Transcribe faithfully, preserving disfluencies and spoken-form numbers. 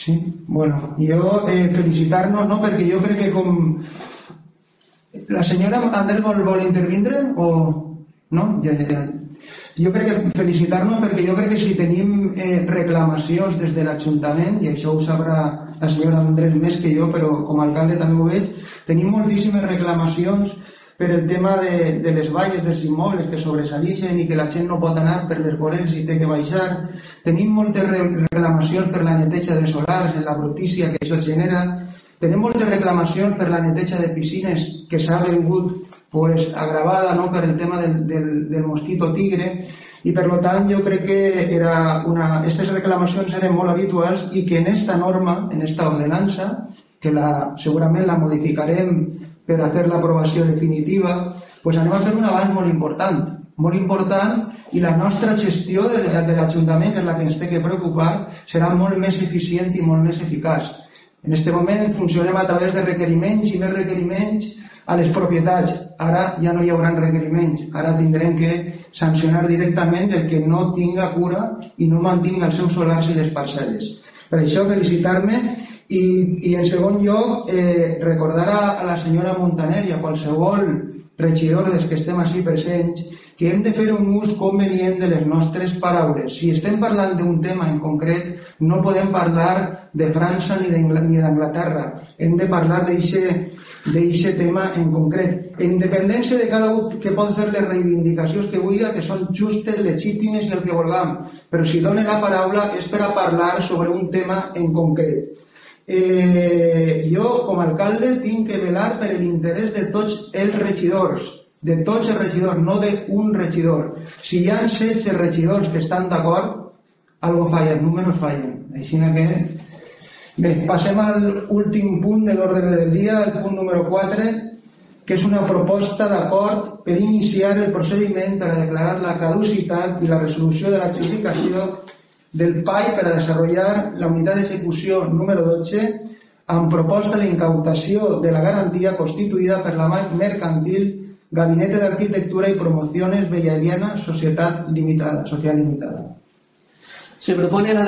Sí, bueno, jo eh, felicitar-nos, no? Perquè jo crec que com... La senyora Andrés vol, vol intervindre o... No? Ja, ja, ja. Jo crec que felicitar-nos perquè jo crec que si tenim eh, reclamacions des de l'Ajuntament, i això ho sabrà la senyora Andrés més que jo, però com a alcalde també ho veig, tenim moltíssimes reclamacions per el tema de, de les valles dels immobles que sobresalixen i que la gent no pot anar per les vorels i té que baixar. Tenim moltes reclamacions per la neteja de solars, en la brutícia que això genera. Tenim moltes reclamacions per la neteja de piscines que s'ha vingut pues, agravada, no? Per el tema del, del, del mosquito tigre, i per tant jo crec que era una... Aquestes reclamacions eren molt habituals i que en esta norma, en esta ordenança, que la, segurament la modificarem per a fer l'aprovació definitiva, pues anem a fer un avanç molt important, molt important, i la nostra gestió de, de l'Ajuntament, que és la que ens té que preocupar, serà molt més eficient i molt més eficaç. En aquest moment funcionem a través de requeriments i més requeriments a les propietats. Ara ja no hi haurà requeriments, ara tindrem que sancionar directament el que no tinga cura i no mantingui els seus solars i les parcel·les. Per això felicitar-me i, i en segon lloc eh, recordar a, a la senyora Montaner i a qualsevol regidor dels que estem així presents que hem de fer un ús convenient de les nostres paraules. Si estem parlant d'un tema en concret, no podem parlar de França ni d'Anglaterra. Hem de parlar d'aquest tema en concret. En independència de cada un que pot fer les reivindicacions que vulgui, que són justes, legítimes i el que vulguem. Però si dona la paraula és per a parlar sobre un tema en concret. Eh, jo, com a alcalde, tinc que velar per l'interès de tots els regidors, de tots els regidors, no d'un regidor. Si hi ha setze regidors que estan d'acord, algo falla, els números fallen. Així que... Bé, passem a l'últim punt de l'ordre del dia, el punt número quatre, que és una proposta d'acord per iniciar el procediment per a declarar la caducitat i la resolució de l'adjudicació del P A I per a desenvolupar la unitat d'execució número dotze amb proposta d'incautació de la garantia constituïda per la mercantil Gabinete d'Arquitectura i Promociones Bella Eliana Societat Limitada, Social Limitada. Se propone la